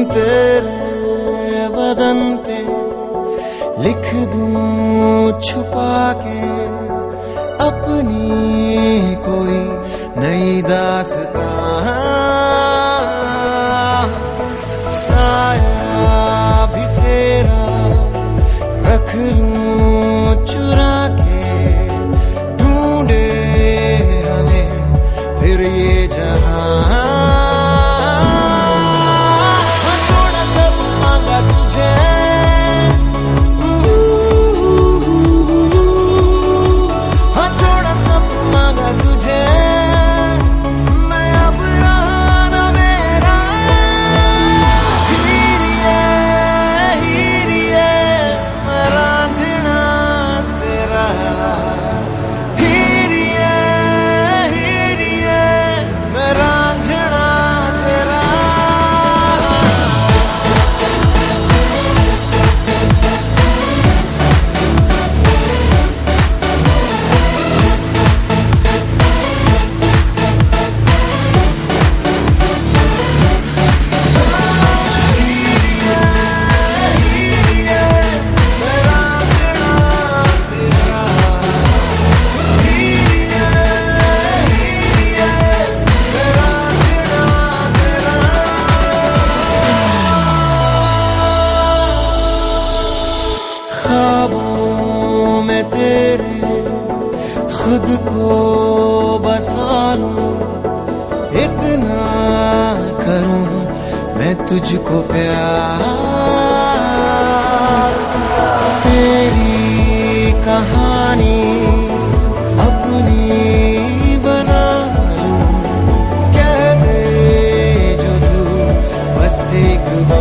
तेरे बदन पे लिख दूं छुपा के अपनी कोई नई दास्तां। साया भी तेरा रख लूं चुरा के, ढूंढे हमें फिर ये जहां। छोड़ा सब मांगा तुझे, हाँ छोड़ा सब मांगा तुझे, मैं अब रहा ना मेरा। हीरिए मैं रांझना तेरा, हीरिए मैं रांझना तेरा। ख्वाबों में तेरे खुद को बसा लूं, इतना करूं मैं तुझको प्यार। तेरी कहानी अपनी बना लूं, कह दे जो तू बस एक बार।